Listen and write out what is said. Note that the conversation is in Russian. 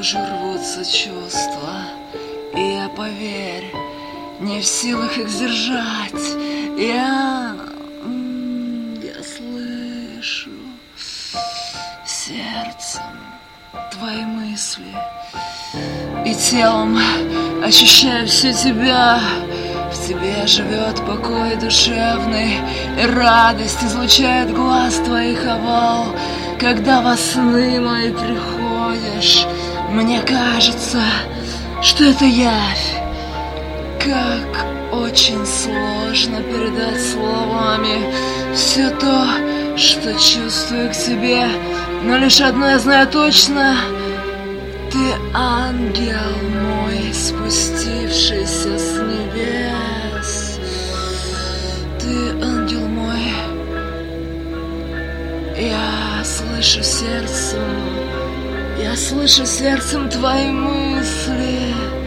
наружу рвутся чувства, и я, поверь, не в силах их сдержать. Я слышу сердцем твои мысли и телом ощущаю всю тебя. В тебе живет покой душевный, и радость излучает глаз твоих овал. Когда во сны мои приходишь, мне кажется, что это явь. Как очень сложно передать словами все то, что чувствую к тебе, но лишь одно я знаю точно: ты ангел мой, спустившийся с небес. Ты ангел мой. Я слышу сердцем твои мысли.